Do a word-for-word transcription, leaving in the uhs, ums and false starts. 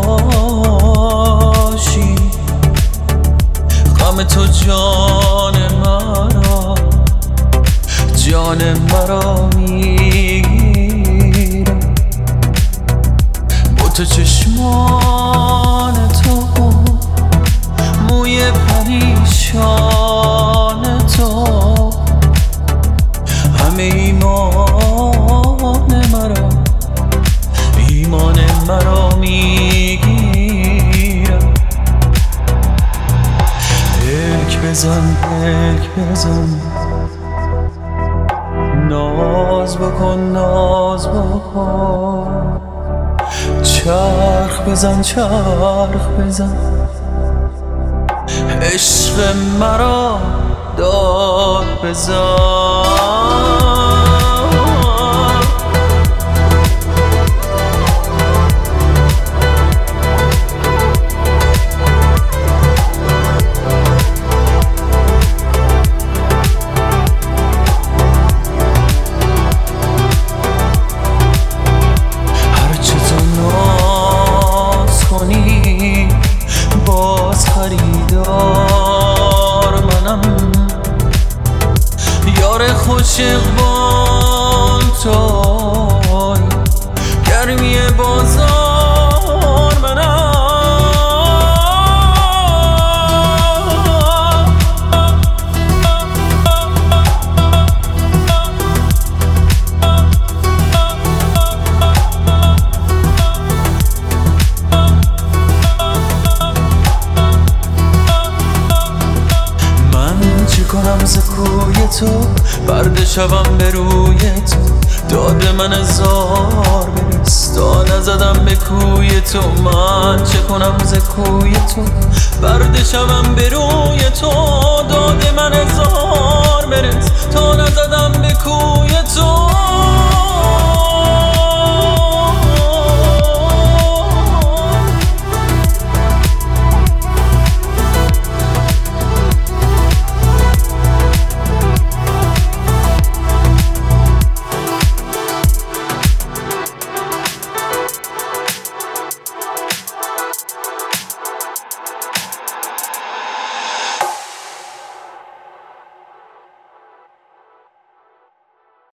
باشی، غم تو جان مرا جان مرا میگیره. با تو چشمان تو موی پریشان تو همه ایمان مرا ایمان مرا میگیره. پلک بزن پلک بزن ناز بکن ناز بکن، چرخ بزن چرخ بزن، عشق مرا داد بزن. هرچه تو ناز کنی باز خریدار منم، یار خوش اقبال توی گرمی بازار منم. کنم ز کوی تو برد شبم به روی تو، داد من هزار برس تا نزدم به کوی تو. من چه کنم ز کوی تو برد شبم به روی تو، داد من هزار برس تا نزدم به کوی تو.